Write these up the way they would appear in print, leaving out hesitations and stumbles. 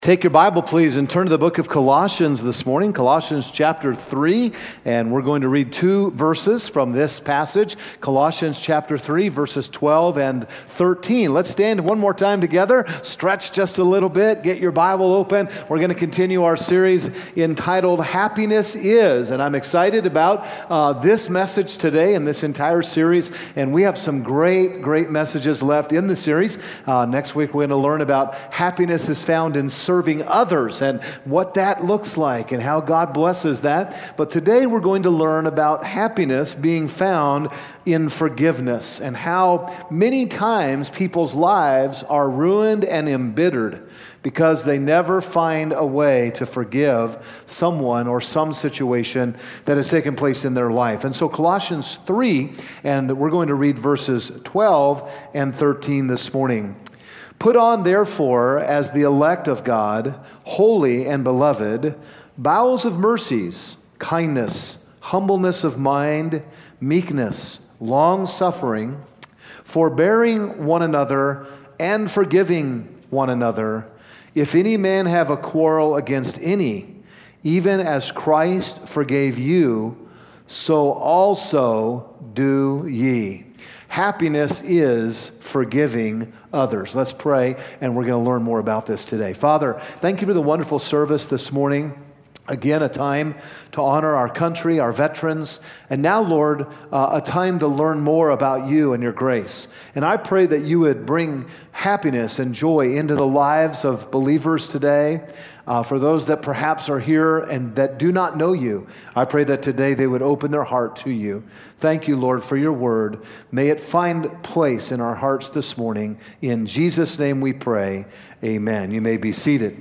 Take your Bible, please, and turn to the book of Colossians this morning, Colossians chapter 3, and we're going to read two verses from this passage, Colossians chapter 3, verses 12 and 13. Let's stand one more time together, stretch just a little bit, get your Bible open. We're going to continue our series entitled Happiness Is, and I'm excited about this message today and this entire series, and we have some great messages left in the series. Next week, we're going to learn about happiness is found in serving others and what that looks like and how God blesses that. But today we're going to learn about happiness being found in forgiveness and how many times people's lives are ruined and embittered because they never find a way to forgive someone or some situation that has taken place in their life. And so Colossians 3, and we're going to read verses 12 and 13 this morning. Put on, therefore, as the elect of God, holy and beloved, bowels of mercies, kindness, humbleness of mind, meekness, long-suffering, forbearing one another, and forgiving one another. If any man have a quarrel against any, even as Christ forgave you, so also do ye. Happiness is forgiving others. Let's pray, and we're going to learn more about this today. Father, thank you for the wonderful service this morning. Again, a time to honor our country, our veterans, and now, Lord, a time to learn more about you and your grace. And I pray that you would bring happiness and joy into the lives of believers today. For those that perhaps are here and that do not know you, I pray that today they would open their heart to you. Thank you, Lord, for your word. May it find place in our hearts this morning. In Jesus' name we pray. Amen. You may be seated.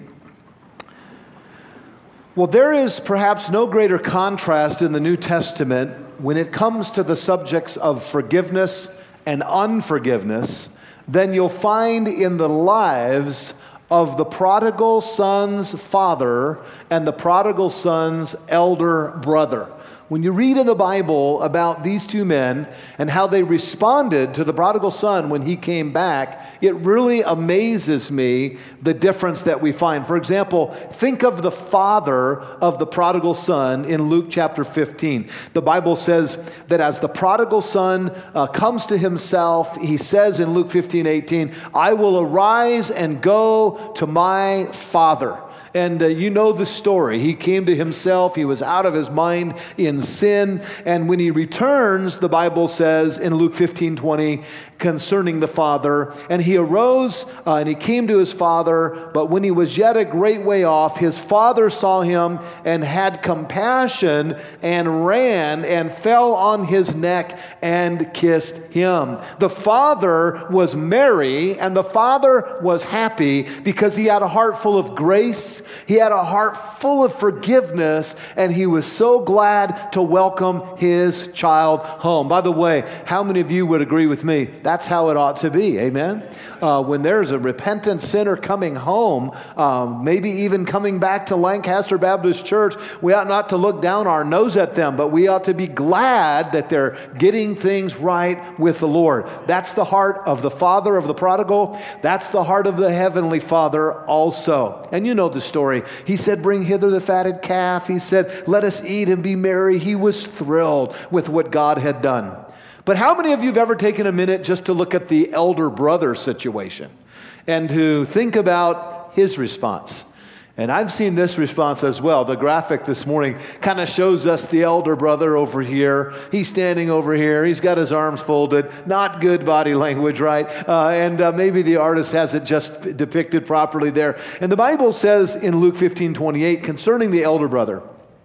Well, there is perhaps no greater contrast in the New Testament when it comes to the subjects of forgiveness and unforgiveness than you'll find in the lives of the prodigal son's father and the prodigal son's elder brother. When you read in the Bible about these two men and how they responded to the prodigal son when he came back, it really amazes me the difference that we find. For example, think of the father of the prodigal son in Luke chapter 15. The Bible says that as the prodigal son comes to himself, he says in Luke 15:18, I will arise and go to my father. And you know the story. He came to himself. He was out of his mind in sin. And when he returns, the Bible says in Luke 15:20 concerning the father, and he arose and he came to his father, but when he was yet a great way off, his father saw him and had compassion and ran and fell on his neck and kissed him. The father was merry and the father was happy because he had a heart full of grace. He had a heart full of forgiveness, and he was so glad to welcome his child home. By the way, how many of you would agree with me? That's how it ought to be, amen? When there's a repentant sinner coming home, maybe even coming back to Lancaster Baptist Church, we ought not to look down our nose at them, but we ought to be glad that they're getting things right with the Lord. That's the heart of the father of the prodigal. That's the heart of the heavenly Father also. And you know the story. He said, bring hither the fatted calf. He said, let us eat and be merry. He was thrilled with what God had done. But how many of you have ever taken a minute just to look at the elder brother situation and to think about his response? And I've seen this response as well. The graphic this morning kind of shows us the elder brother over here. He's standing over here. He's got his arms folded. Not good body language, right? And maybe the artist has it just depicted properly there. And the Bible says in Luke 15:28 concerning the elder brother,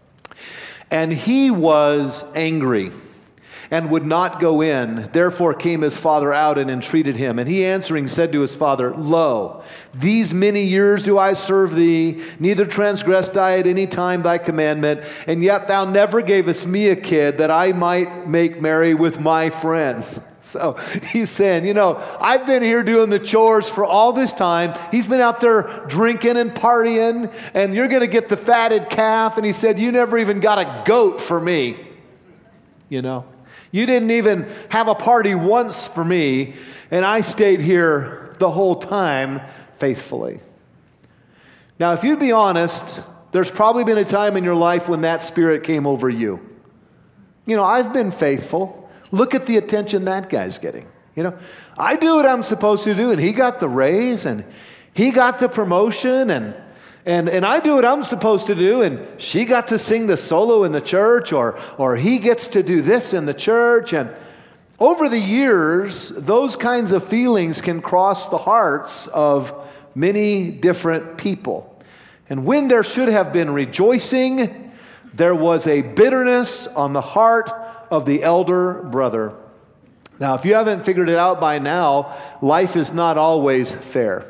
and he was angry and would not go in. Therefore came his father out and entreated him. And he answering said to his father, Lo, these many years do I serve thee, neither transgressed I at any time thy commandment, and yet thou never gavest me a kid that I might make merry with my friends. So he's saying, I've been here doing the chores for all this time. He's been out there drinking and partying, and you're going to get the fatted calf. And he said, you never even got a goat for me. You didn't even have a party once for me, and I stayed here the whole time faithfully. Now, if you'd be honest, there's probably been a time in your life when that spirit came over you. I've been faithful. Look at the attention that guy's getting. I do what I'm supposed to do, and he got the raise, and he got the promotion, and I do what I'm supposed to do, and she got to sing the solo in the church, or he gets to do this in the church. And over the years, those kinds of feelings can cross the hearts of many different people. And when there should have been rejoicing, there was a bitterness on the heart of the elder brother. Now, if you haven't figured it out by now, life is not always fair.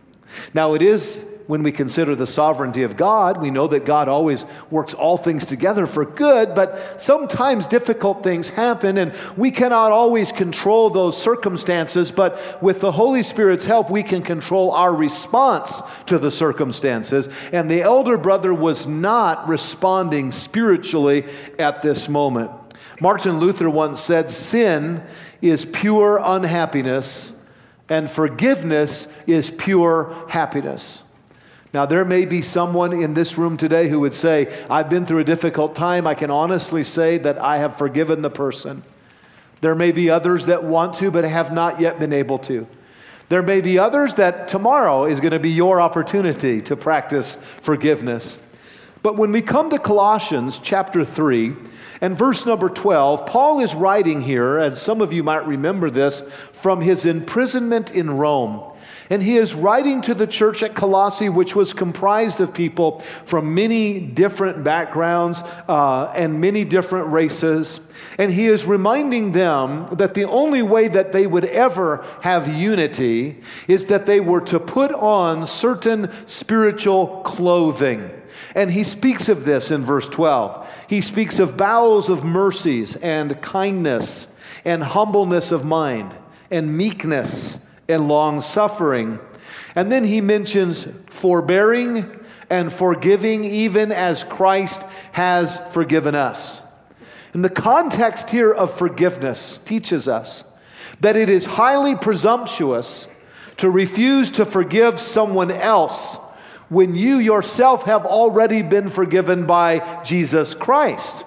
Now, it is, when we consider the sovereignty of God, we know that God always works all things together for good, but sometimes difficult things happen, and we cannot always control those circumstances, but with the Holy Spirit's help, we can control our response to the circumstances. And the elder brother was not responding spiritually at this moment. Martin Luther once said, "Sin is pure unhappiness, and forgiveness is pure happiness." Now, there may be someone in this room today who would say, "I've been through a difficult time. I can honestly say that I have forgiven the person." There may be others that want to, but have not yet been able to. There may be others that tomorrow is going to be your opportunity to practice forgiveness. But when we come to Colossians chapter 3 and verse number 12, Paul is writing here, and some of you might remember this, from his imprisonment in Rome. And he is writing to the church at Colossae, which was comprised of people from many different backgrounds and many different races. And he is reminding them that the only way that they would ever have unity is that they were to put on certain spiritual clothing. And he speaks of this in verse 12. He speaks of bowels of mercies and kindness and humbleness of mind and meekness and long-suffering. And then he mentions forbearing and forgiving, even as Christ has forgiven us. And the context here of forgiveness teaches us that it is highly presumptuous to refuse to forgive someone else when you yourself have already been forgiven by Jesus Christ.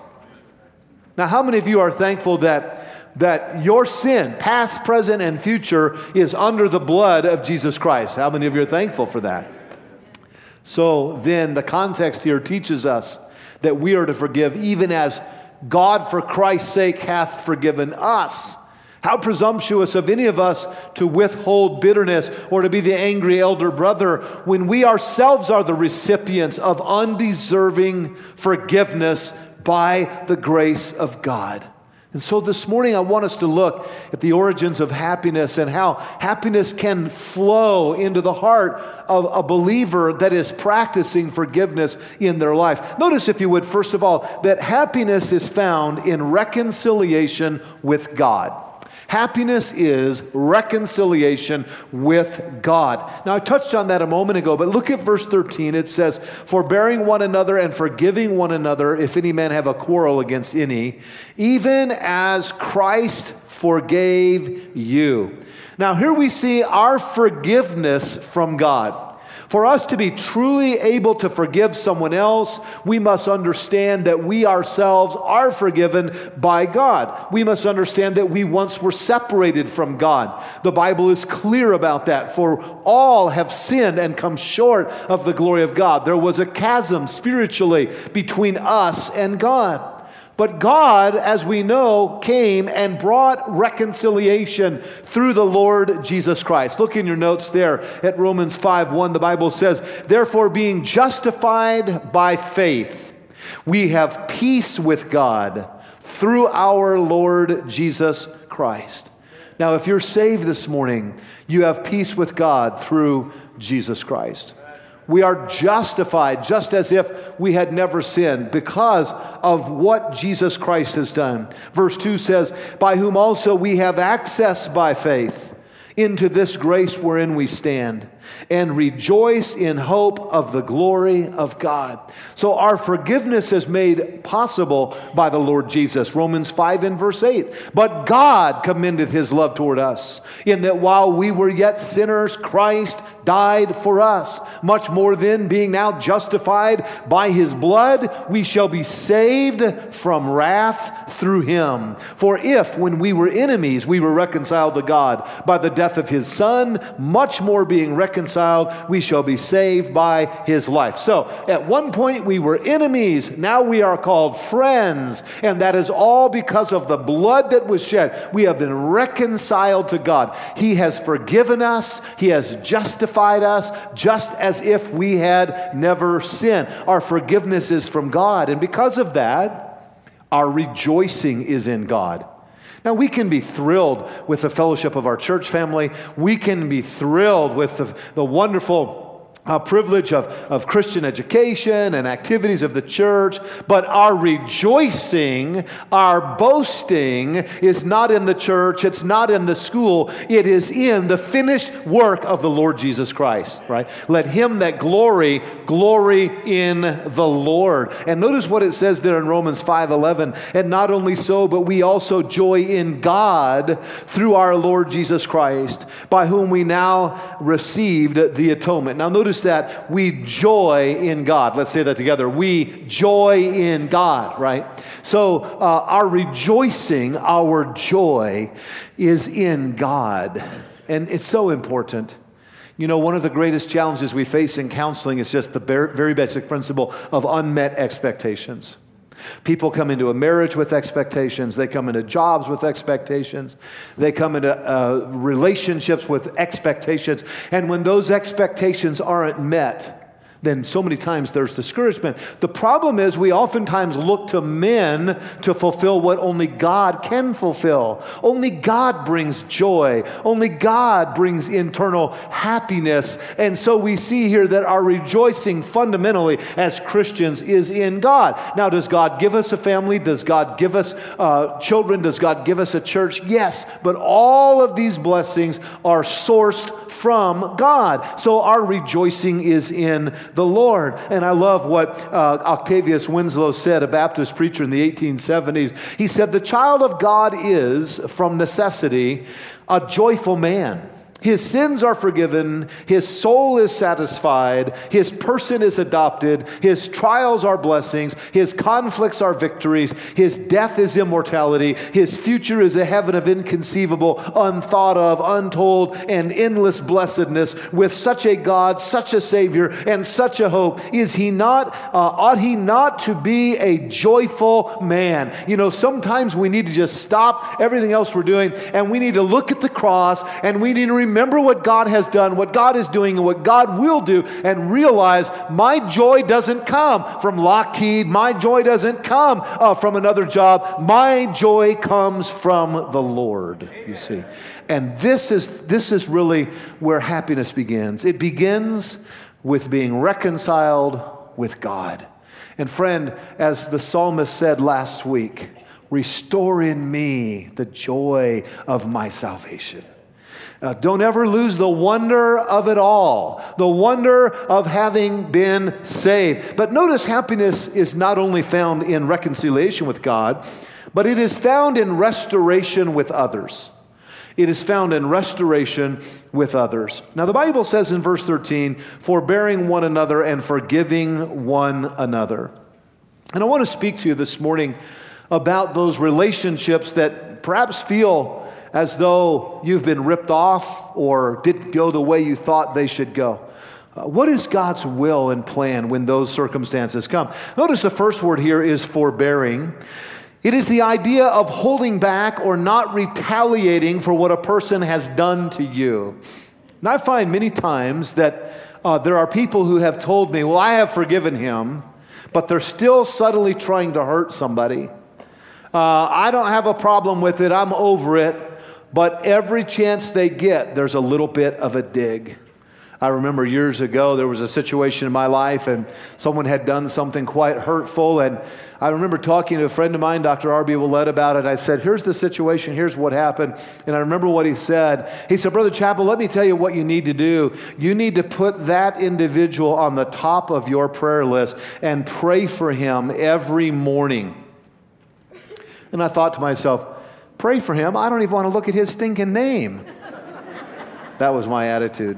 Now, how many of you are thankful that your sin, past, present, and future, is under the blood of Jesus Christ? How many of you are thankful for that? So then the context here teaches us that we are to forgive even as God for Christ's sake hath forgiven us. How presumptuous of any of us to withhold bitterness or to be the angry elder brother when we ourselves are the recipients of undeserving forgiveness by the grace of God. And so this morning I want us to look at the origins of happiness and how happiness can flow into the heart of a believer that is practicing forgiveness in their life. Notice, if you would, first of all, that happiness is found in reconciliation with God. Happiness is reconciliation with God. Now, I touched on that a moment ago, but look at verse 13. It says, "Forbearing one another and forgiving one another, if any man have a quarrel against any, even as Christ forgave you." Now, here we see our forgiveness from God. For us to be truly able to forgive someone else, we must understand that we ourselves are forgiven by God. We must understand that we once were separated from God. The Bible is clear about that. For all have sinned and come short of the glory of God. There was a chasm spiritually between us and God. But God, as we know, came and brought reconciliation through the Lord Jesus Christ. Look in your notes there at Romans 5:1. The Bible says, "Therefore, being justified by faith, we have peace with God through our Lord Jesus Christ." Now, if you're saved this morning, you have peace with God through Jesus Christ. We are justified just as if we had never sinned because of what Jesus Christ has done. Verse 2 says, "By whom also we have access by faith into this grace wherein we stand, and rejoice in hope of the glory of God. So our forgiveness is made possible by the Lord Jesus. Romans 5 and verse 8. But God commendeth his love toward us, in that while we were yet sinners, Christ died for us. Much more then, being now justified by his blood, we shall be saved from wrath through him. For if, when we were enemies, we were reconciled to God by the death of his Son, much more being reconciled, we shall be saved by his life. So, at one point we were enemies, now we are called friends, and that is all because of the blood that was shed. We have been reconciled to God. He has forgiven us, he has justified us, just as if we had never sinned. Our forgiveness is from God, and because of that, our rejoicing is in God. Now, we can be thrilled with the fellowship of our church family. We can be thrilled with the wonderful privilege of Christian education and activities of the church, but our rejoicing, our boasting is not in the church, it's not in the school, it is in the finished work of the Lord Jesus Christ, right? Let him that glory in the Lord. And notice what it says there in Romans 5:11, and not only so, but we also joy in God through our Lord Jesus Christ, by whom we now received the atonement. Now notice that we joy in God. Let's say that together. We joy in God, right? So our rejoicing, our joy is in God. And it's so important. You know, one of the greatest challenges we face in counseling is just the very basic principle of unmet expectations. People come into a marriage with expectations. They come into jobs with expectations. They come into relationships with expectations. And when those expectations aren't met, then so many times there's discouragement. The problem is we oftentimes look to men to fulfill what only God can fulfill. Only God brings joy. Only God brings internal happiness. And so we see here that our rejoicing fundamentally as Christians is in God. Now, does God give us a family? Does God give us children? Does God give us a church? Yes, but all of these blessings are sourced from God. So our rejoicing is in the Lord. And I love what Octavius Winslow said, a Baptist preacher in the 1870s. He said, "The child of God is, from necessity, a joyful man. His sins are forgiven, his soul is satisfied, his person is adopted, his trials are blessings, his conflicts are victories, his death is immortality, his future is a heaven of inconceivable, unthought of, untold, and endless blessedness. With such a God, such a Savior, and such a hope, ought he not to be a joyful man?" You know, sometimes we need to just stop everything else we're doing, and we need to look at the cross, and we need to remember what God has done, what God is doing, and what God will do, and realize my joy doesn't come from Lockheed. My joy doesn't come from another job. My joy comes from the Lord, you see. And this is really where happiness begins. It begins with being reconciled with God. And friend, as the psalmist said last week, "Restore in me the joy of my salvation." Don't ever lose the wonder of it all, the wonder of having been saved. But notice happiness is not only found in reconciliation with God, but it is found in restoration with others. It is found in restoration with others. Now the Bible says in verse 13, "Forbearing one another and forgiving one another." And I want to speak to you this morning about those relationships that perhaps feel as though you've been ripped off or didn't go the way you thought they should go. What is God's will and plan when those circumstances come? Notice the first word here is forbearing. It is the idea of holding back or not retaliating for what a person has done to you. And I find many times that there are people who have told me, "Well, I have forgiven him," but they're still subtly trying to hurt somebody. "I don't have a problem with it, I'm over it." But every chance they get, there's a little bit of a dig. I remember years ago there was a situation in my life and someone had done something quite hurtful, and I remember talking to a friend of mine, Dr. R.B. Willett, about it. I said, here's the situation, here's what happened. And I remember what he said. He said, Brother Chappell, let me tell you what you need to do. You need to put that individual on the top of your prayer list and pray for him every morning. And I thought to myself, pray for him? I don't even want to look at his stinking name. That was my attitude.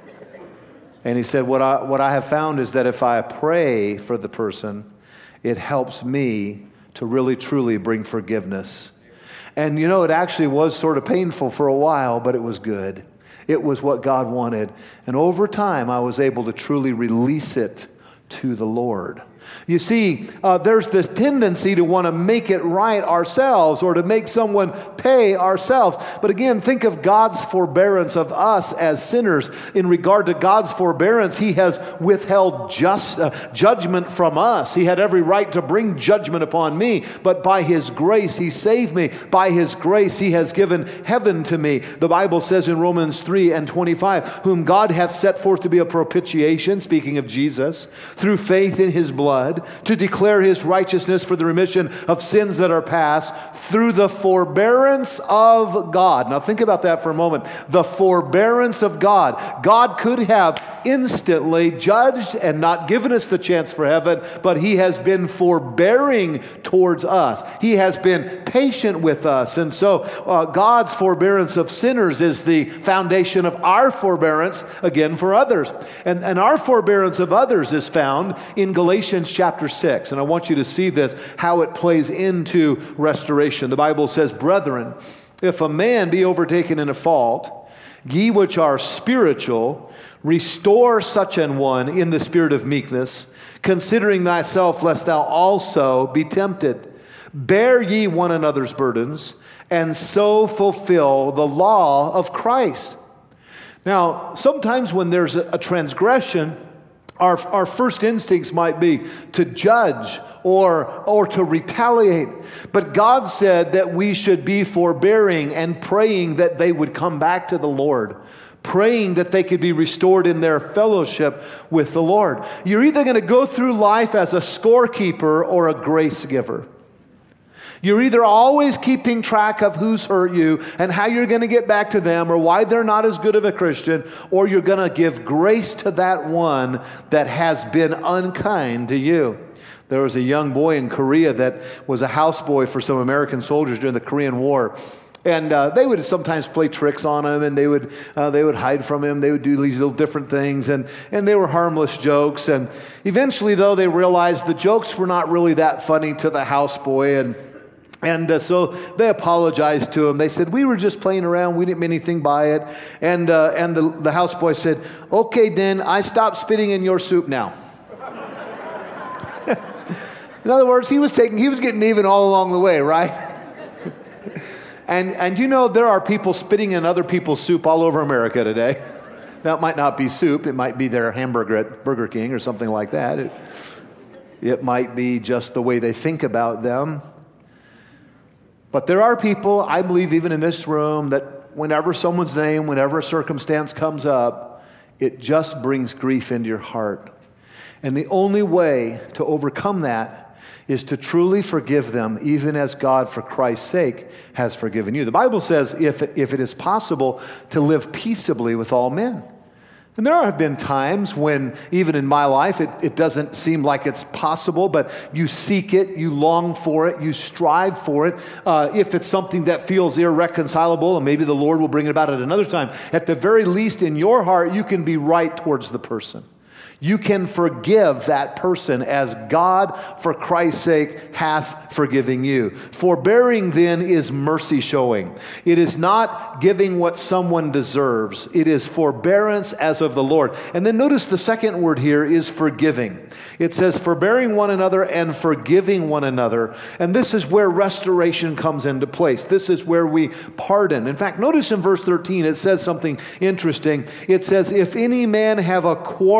And he said, what I have found is that if I pray for the person, it helps me to really, truly bring forgiveness. And it actually was sort of painful for a while, but it was good. It was what God wanted. And over time, I was able to truly release it to the Lord. You see, there's this tendency to want to make it right ourselves or to make someone pay ourselves. But again, think of God's forbearance of us as sinners. In regard to God's forbearance, He has withheld judgment from us. He had every right to bring judgment upon me, but by His grace, He saved me. By His grace, He has given heaven to me. The Bible says in Romans 3:25, whom God hath set forth to be a propitiation, speaking of Jesus, through faith in His blood, to declare His righteousness for the remission of sins that are past through the forbearance of God. Now think about that for a moment. The forbearance of God. God could have instantly judged and not given us the chance for heaven, but He has been forbearing towards us. He has been patient with us. And so God's forbearance of sinners is the foundation of our forbearance, again, for others. And our forbearance of others is found in Galatians chapter 6. And I want you to see this, how it plays into restoration. The Bible says, brethren, if a man be overtaken in a fault, ye which are spiritual, restore such an one in the spirit of meekness, considering thyself, lest thou also be tempted. Bear ye one another's burdens, and so fulfill the law of Christ. Now, sometimes when there's a transgression, our first instincts might be to judge or to retaliate. But God said that we should be forbearing and praying that they would come back to the Lord, praying that they could be restored in their fellowship with the Lord. You're either going to go through life as a scorekeeper or a grace giver. You're either always keeping track of who's hurt you and how you're going to get back to them or why they're not as good of a Christian, or you're going to give grace to that one that has been unkind to you. There was a young boy in Korea that was a houseboy for some American soldiers during the Korean War. And they would sometimes play tricks on him, and they would hide from him. They would do these little different things, and they were harmless jokes. And eventually, though, they realized the jokes were not really that funny to the houseboy, and so they apologized to him. They said, we were just playing around. We didn't mean anything by it. And the houseboy said, okay, then I stopped spitting in your soup now. In other words, he was getting even all along the way, right? And there are people spitting in other people's soup all over America today. Now, it might not be soup. It might be their hamburger at Burger King or something like that. It might be just the way they think about them. But there are people, I believe even in this room, that whenever someone's name, whenever a circumstance comes up, it just brings grief into your heart. And the only way to overcome that is to truly forgive them, even as God, for Christ's sake, has forgiven you. The Bible says, if it is possible, to live peaceably with all men. And there have been times when, even in my life, it doesn't seem like it's possible, but you seek it, you long for it, you strive for it. If it's something that feels irreconcilable, and maybe the Lord will bring it about at another time, at the very least in your heart, you can be right towards the person. You can forgive that person as God, for Christ's sake, hath forgiven you. Forbearing, then, is mercy showing. It is not giving what someone deserves. It is forbearance as of the Lord. And then notice the second word here is forgiving. It says forbearing one another and forgiving one another. And this is where restoration comes into place. This is where we pardon. In fact, notice in verse 13, it says something interesting. It says, if any man have a quarrel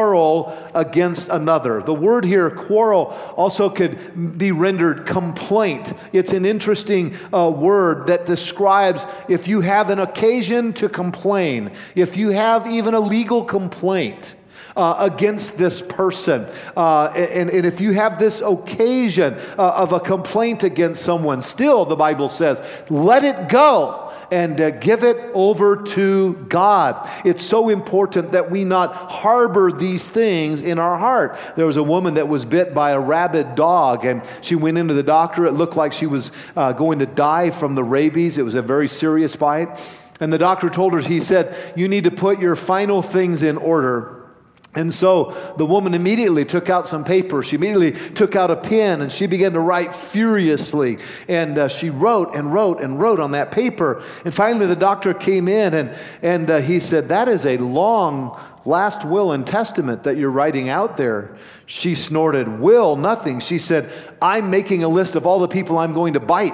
quarrel against another. The word here, quarrel, also could be rendered complaint. It's an interesting word that describes if you have an occasion to complain, if you have even a legal complaint against this person. And if you have this occasion of a complaint against someone, still, the Bible says, let it go and give it over to God. It's so important that we not harbor these things in our heart. There was a woman that was bit by a rabid dog, and she went into the doctor. It looked like she was going to die from the rabies. It was a very serious bite. And the doctor told her, he said, you need to put your final things in order. And so the woman immediately took out some paper. She immediately took out a pen, and she began to write furiously. And she wrote and wrote and wrote on that paper. And finally the doctor came in, and he said, that is a long last will and testament that you're writing out there. She snorted, will, nothing. She said, I'm making a list of all the people I'm going to bite.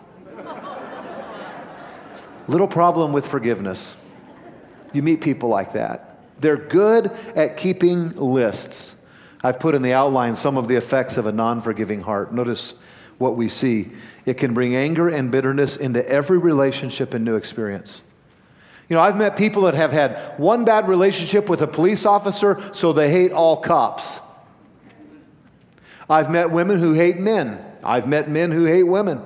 Little problem with forgiveness. You meet people like that. They're good at keeping lists. I've put in the outline some of the effects of a non-forgiving heart. Notice what we see. It can bring anger and bitterness into every relationship and new experience. You know, I've met people that have had one bad relationship with a police officer, so they hate all cops. I've met women who hate men. I've met men who hate women.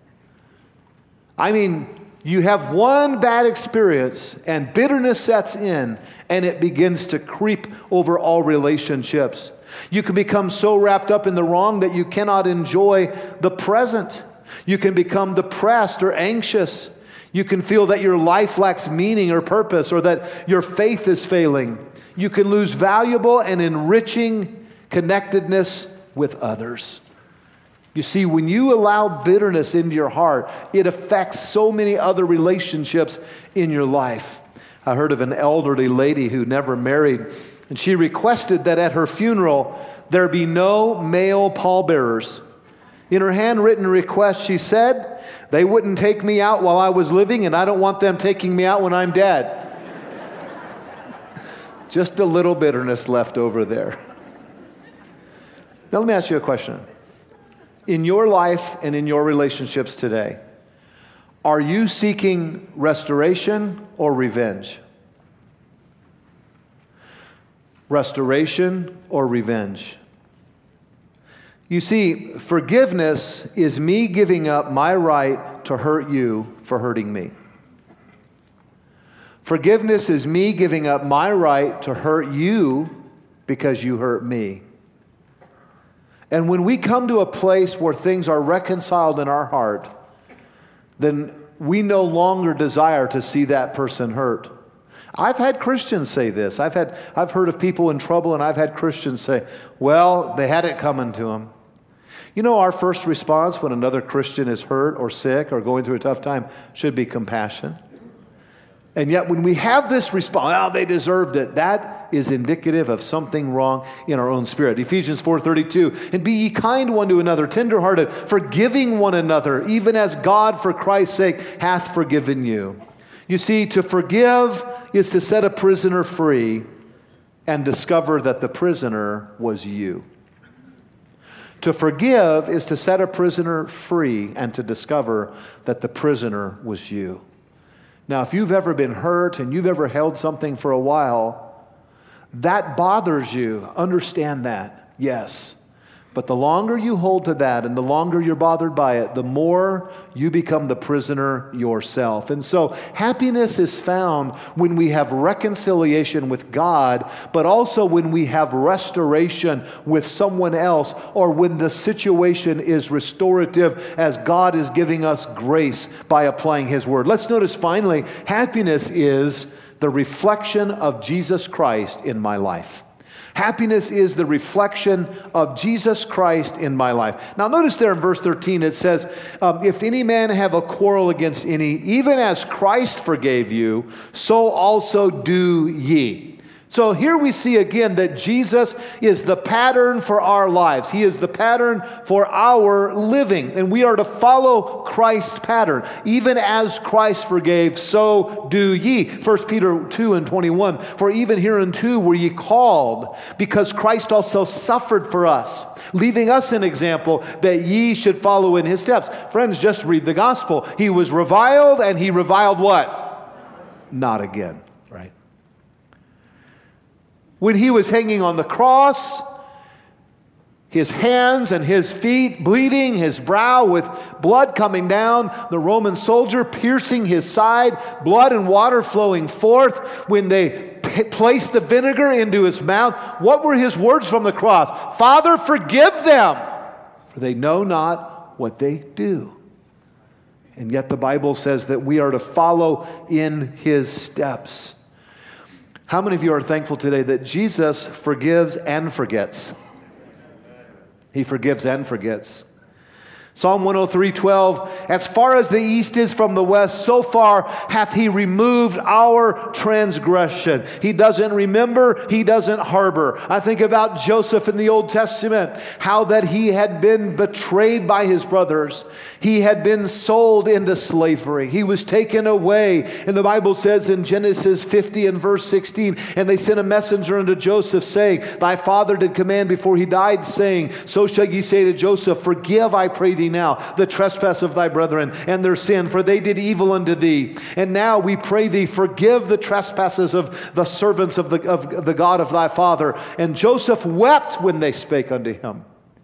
I mean, you have one bad experience and bitterness sets in, and it begins to creep over all relationships. You can become so wrapped up in the wrong that you cannot enjoy the present. You can become depressed or anxious. You can feel that your life lacks meaning or purpose, or that your faith is failing. You can lose valuable and enriching connectedness with others. You see, when you allow bitterness into your heart, it affects so many other relationships in your life. I heard of an elderly lady who never married, and she requested that at her funeral there be no male pallbearers. In her handwritten request, she said, they wouldn't take me out while I was living, and I don't want them taking me out when I'm dead. Just a little bitterness left over there. Now let me ask you a question. In your life and in your relationships today, are you seeking restoration or revenge? Restoration or revenge? You see, forgiveness is me giving up my right to hurt you for hurting me. Forgiveness is me giving up my right to hurt you because you hurt me. And when we come to a place where things are reconciled in our heart, then we no longer desire to see that person hurt. I've had Christians say this. I've heard of people in trouble, and I've had Christians say, well, they had it coming to them. You know, our first response when another Christian is hurt or sick or going through a tough time should be compassion. And yet when we have this response, oh, they deserved it, that is indicative of something wrong in our own spirit. Ephesians 4:32, and be ye kind one to another, tenderhearted, forgiving one another, even as God for Christ's sake hath forgiven you. You see, to forgive is to set a prisoner free and discover that the prisoner was you. To forgive is to set a prisoner free and to discover that the prisoner was you. Now, if you've ever been hurt and you've ever held something for a while, that bothers you. Understand that, yes. But the longer you hold to that and the longer you're bothered by it, the more you become the prisoner yourself. And so happiness is found when we have reconciliation with God, but also when we have restoration with someone else, or when the situation is restorative as God is giving us grace by applying His Word. Let's notice finally, happiness is the reflection of Jesus Christ in my life. Happiness is the reflection of Jesus Christ in my life. Now notice there in verse 13 it says, if any man have a quarrel against any, even as Christ forgave you, so also do ye. So here we see again that Jesus is the pattern for our lives. He is the pattern for our living. And we are to follow Christ's pattern. Even as Christ forgave, so do ye. 1 Peter 2:21. For even hereunto were ye called, because Christ also suffered for us, leaving us an example that ye should follow in his steps. Friends, just read the gospel. He was reviled, and he reviled what? Not again. Right? When he was hanging on the cross, his hands and his feet bleeding, his brow with blood coming down, the Roman soldier piercing his side, blood and water flowing forth. When they placed the vinegar into his mouth, what were his words from the cross? Father, forgive them, for they know not what they do. And yet the Bible says that we are to follow in his steps. How many of you are thankful today that Jesus forgives and forgets? He forgives and forgets. Psalm 103:12, as far as the east is from the west, so far hath he removed our transgression. He doesn't remember, he doesn't harbor. I think about Joseph in the Old Testament, how that he had been betrayed by his brothers. He had been sold into slavery. He was taken away. And the Bible says in Genesis 50 and verse 16, and they sent a messenger unto Joseph, saying, thy father did command before he died, saying, so shall ye say to Joseph, forgive, I pray thee now, the trespass of thy brethren and their sin, for they did evil unto thee. And now we pray thee, forgive the trespasses of the servants of the God of thy father. And Joseph wept when they spake unto him.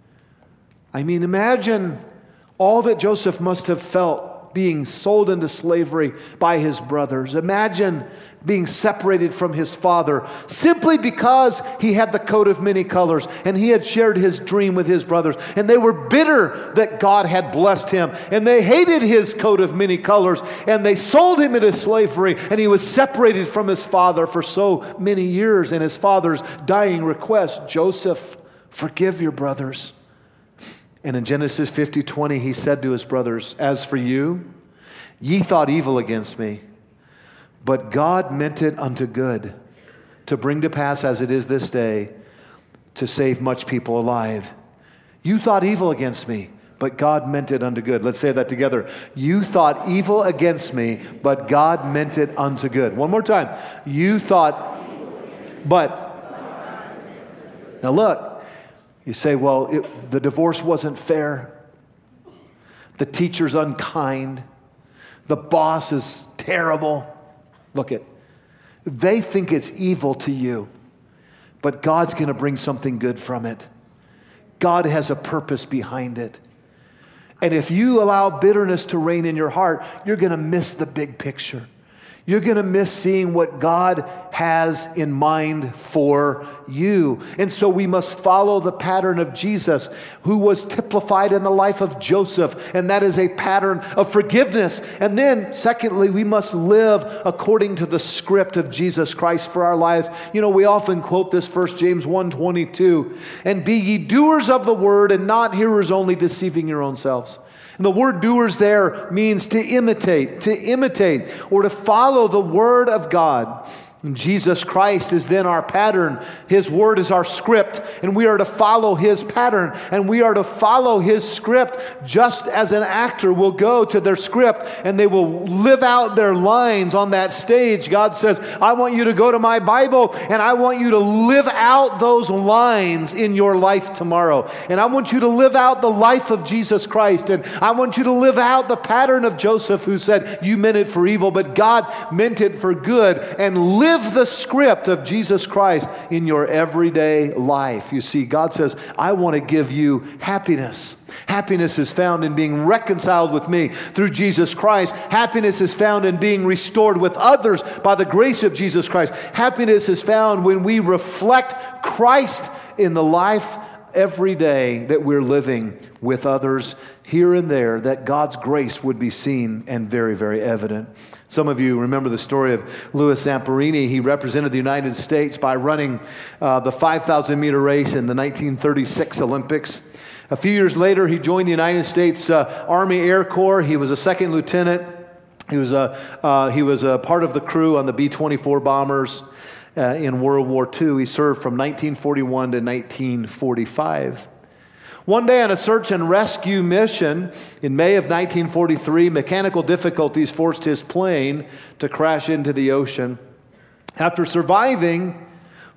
I mean, imagine all that Joseph must have felt being sold into slavery by his brothers. Imagine being separated from his father simply because he had the coat of many colors and he had shared his dream with his brothers, and they were bitter that God had blessed him, and they hated his coat of many colors, and they sold him into slavery, and he was separated from his father for so many years. And his father's dying request, Joseph, forgive your brothers. And in Genesis 50:20, he said to his brothers, as for you, ye thought evil against me, but God meant it unto good, to bring to pass as it is this day, to save much people alive. You thought evil against me, but God meant it unto good. Let's say that together. You thought evil against me, but God meant it unto good. One more time. You thought, but. Now look, you say, well, the divorce wasn't fair. The teacher's unkind. The boss is terrible. Look it. They think it's evil to you, but God's going to bring something good from it. God has a purpose behind it. And if you allow bitterness to reign in your heart, you're going to miss the big picture. You're going to miss seeing what God has in mind for you. And so we must follow the pattern of Jesus, who was typified in the life of Joseph, and that is a pattern of forgiveness. And then, secondly, we must live according to the script of Jesus Christ for our lives. You know, we often quote this 1 James 1:22, and be ye doers of the word and not hearers only, deceiving your own selves. And the word doers there means to imitate, or to follow the word of God. And Jesus Christ is then our pattern. His word is our script, and we are to follow his pattern, and we are to follow his script just as an actor will go to their script and they will live out their lines on that stage. God says, I want you to go to my Bible and I want you to live out those lines in your life tomorrow. And I want you to live out the life of Jesus Christ, and I want you to live out the pattern of Joseph, who said, you meant it for evil, but God meant it for good, and live the script of Jesus Christ in your everyday life. You see, God says, I want to give you happiness. Happiness is found in being reconciled with me through Jesus Christ. Happiness is found in being restored with others by the grace of Jesus Christ. Happiness is found when we reflect Christ in the life every day that we're living with others here and there, that God's grace would be seen and very, very evident. Some of you remember the story of Louis Zamperini. He represented the United States by running the 5,000 meter race in the 1936 Olympics. A few years later, he joined the United States Army Air Corps. He was a second lieutenant. He was a part of the crew on the B-24 bombers. in World War II. He served from 1941 to 1945. One day on a search and rescue mission in May of 1943, mechanical difficulties forced his plane to crash into the ocean. After surviving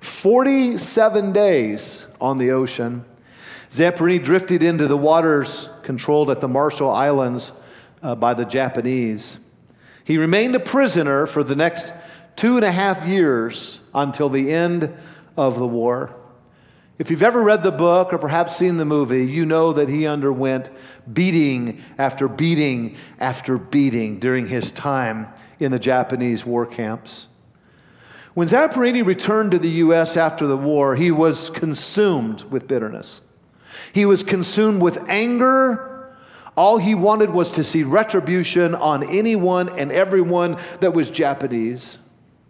47 days on the ocean, Zamperini drifted into the waters controlled at the Marshall Islands by the Japanese. He remained a prisoner for the next 2.5 years until the end of the war. If you've ever read the book or perhaps seen the movie, you know that he underwent beating after beating after beating during his time in the Japanese war camps. When Zamperini returned to the U.S. after the war, he was consumed with bitterness. He was consumed with anger. All he wanted was to see retribution on anyone and everyone that was Japanese.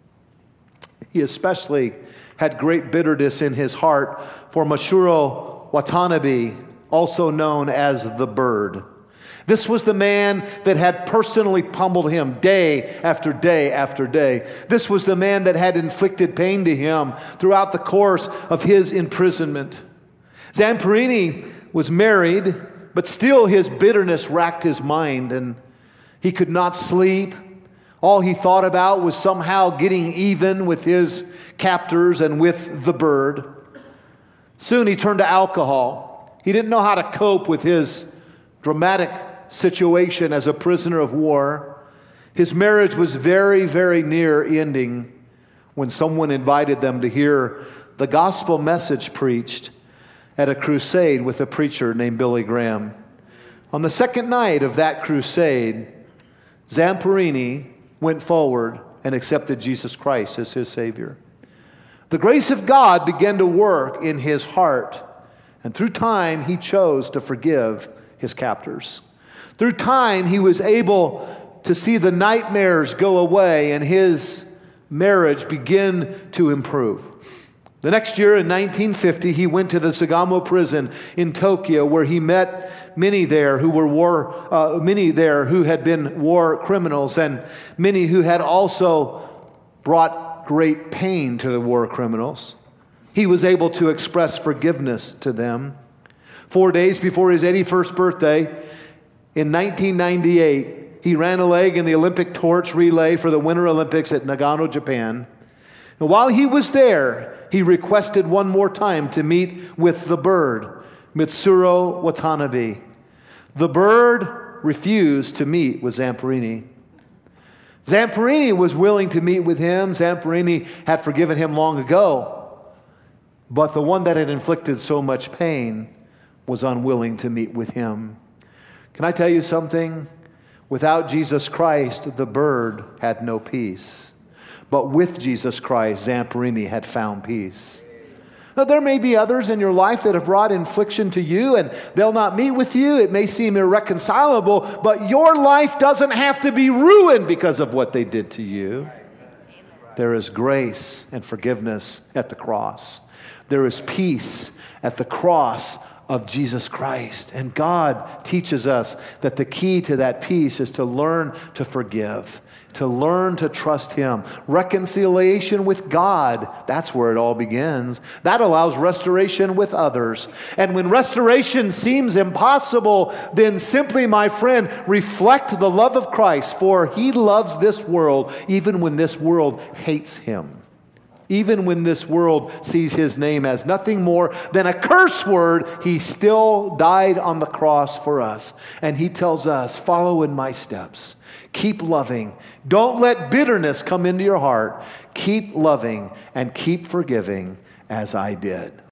He especially had great bitterness in his heart for Masahiro Watanabe, also known as the Bird. This was the man that had personally pummeled him day after day after day. This was the man that had inflicted pain to him throughout the course of his imprisonment. Zamperini was married, but still his bitterness racked his mind, and he could not sleep. All he thought about was somehow getting even with his captors and with the Bird. Soon he turned to alcohol. He didn't know how to cope with his dramatic situation as a prisoner of war. His marriage was very, very near ending when someone invited them to hear the gospel message preached at a crusade with a preacher named Billy Graham. On the second night of that crusade, Zamperini went forward and accepted Jesus Christ as his Savior. The grace of God began to work in his heart, and through time he chose to forgive his captors. Through time he was able to see the nightmares go away and his marriage begin to improve. The next year in 1950, he went to the Sagamo prison in Tokyo, where he met many there who had been war criminals, and many who had also brought great pain to the war criminals. He was able to express forgiveness to them. 4 days before his 81st birthday, in 1998, he ran a leg in the Olympic torch relay for the Winter Olympics at Nagano, Japan. And while he was there, he requested one more time to meet with the Bird, Mitsuru Watanabe. The Bird refused to meet with Zamperini. Zamperini was willing to meet with him. Zamperini had forgiven him long ago. But the one that had inflicted so much pain was unwilling to meet with him. Can I tell you something? Without Jesus Christ, the Bird had no peace. But with Jesus Christ, Zamperini had found peace. Now, there may be others in your life that have brought infliction to you, and they'll not meet with you. It may seem irreconcilable, but your life doesn't have to be ruined because of what they did to you. There is grace and forgiveness at the cross. There is peace at the cross of Jesus Christ. And God teaches us that the key to that peace is to learn to forgive, to learn to trust Him. Reconciliation with God, that's where it all begins. That allows restoration with others. And when restoration seems impossible, then simply, my friend, reflect the love of Christ, for He loves this world even when this world hates Him. Even when this world sees His name as nothing more than a curse word, He still died on the cross for us. And He tells us, follow in my steps. Keep loving. Don't let bitterness come into your heart. Keep loving and keep forgiving as I did.